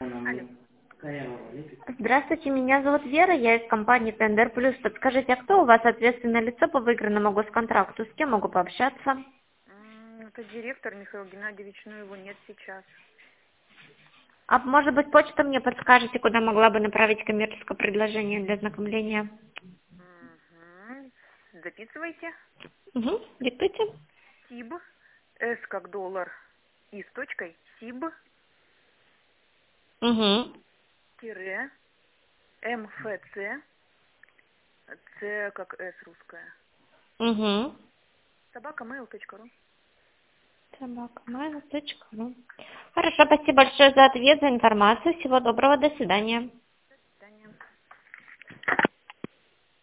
Алло. Здравствуйте, меня зовут Вера, я из компании Тендер Плюс. Подскажите, а кто у вас ответственное лицо по выигранному госконтракту? С кем могу пообщаться? Это директор Михаил Геннадьевич, но его нет сейчас. А может быть, почту мне подскажете, куда могла бы направить коммерческое предложение для ознакомления? Угу. Записывайте. Угу, диктуйте. СИБ, С как доллар, И с точкой, СИБ, Угу. тире, МФЦ, С как С русская, Угу. собакамейл.ру. Собака.mail.ru. Хорошо, спасибо большое за ответ, за информацию. Всего доброго, до свидания.